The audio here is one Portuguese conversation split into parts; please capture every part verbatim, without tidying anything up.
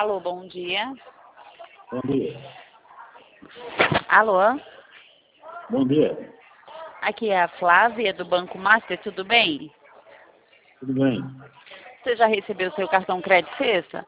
Alô, bom dia. Bom dia. Alô? Bom dia. Aqui é a Flávia, do Banco Master, tudo bem? Tudo bem? Você já recebeu seu cartão crédito sexta?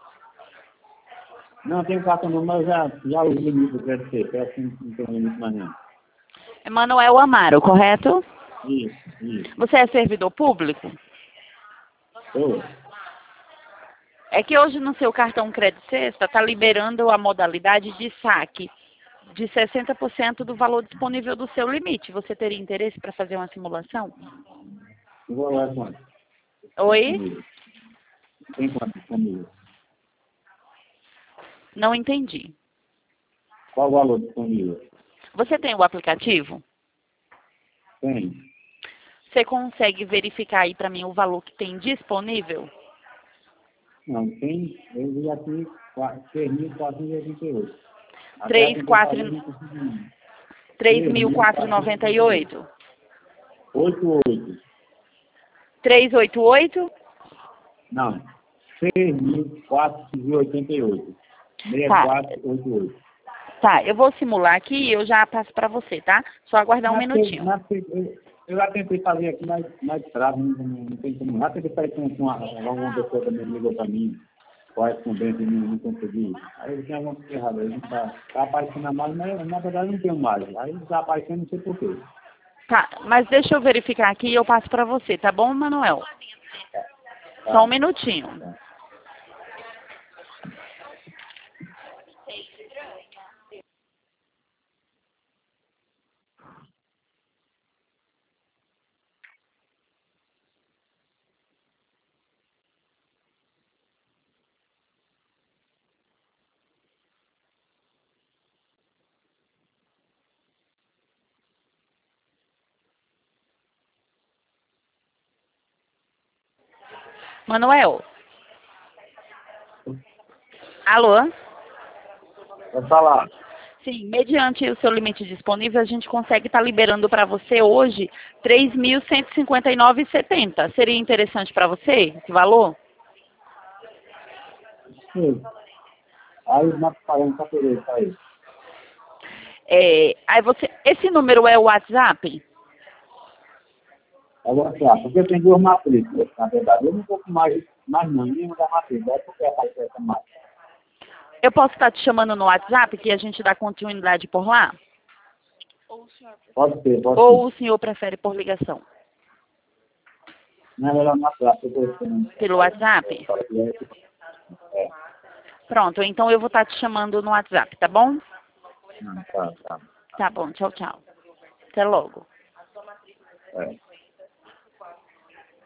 Não, tenho cartão não, mas já, já o limite do crédito ser, parece que não tem limite mais não. É Manuel Amaro, correto? Isso, isso. Você é servidor público? Sou? É que hoje no seu cartão crédito sexta está liberando a modalidade de saque de sessenta por cento do valor disponível do seu limite. Você teria interesse para fazer uma simulação? Eu vou lá quanto? Oi? Tem quanto disponível? Não entendi. Qual o valor disponível? Você tem o aplicativo? Tem. Você consegue verificar aí para mim o valor que tem disponível? Não, tem, eu vi aqui três mil quatrocentos e oitenta e oito. três, quatro, três mil quatrocentos e noventa e oito. oito oito. trezentos e oitenta e oito? Não, seis mil quatrocentos e oitenta e oito. seis quatro oito oito. Tá, eu vou simular aqui e eu já passo para você, tá? Só aguardar um Mas minutinho. Mas eu, eu já tentei fazer aqui mais, mais trave, não, não, não tem como. Já tentei fazer com, com a, alguma pessoa também ligou para mim, correspondente, e não, não consegui. Aí eu tinha alguma coisa errada, aí não tá, tá aparecendo a mais, mas na verdade não tem mais. Aí tá aparecendo, não sei porquê. Tá, mas deixa eu verificar aqui e eu passo para você, tá bom, Manuel? Tá, Só um minutinho. tá. Manuel? Alô? Pode falar. Sim, mediante o seu limite disponível, a gente consegue estar liberando para você hoje três mil cento e cinquenta e nove reais e setenta centavos. Seria interessante para você esse valor? Sim. Aí nós pagamos para querer isso aí. É, aí você, esse número é o WhatsApp? Agora, claro, porque eu tenho duas matrículas, na verdade. Eu não vou com mais, mais não, nenhuma da matrícula. É porque faz essa matrícula. Eu posso estar te chamando no WhatsApp que a gente dá continuidade por lá? Pode ser, pode Ou ser. o senhor prefere por ligação? Não é melhor na praça, eu estou esperando. Pelo WhatsApp? É. Pronto, então eu vou estar te chamando no WhatsApp, tá bom? Não, tá, tá. Tá bom, tchau, tchau. Até logo. É.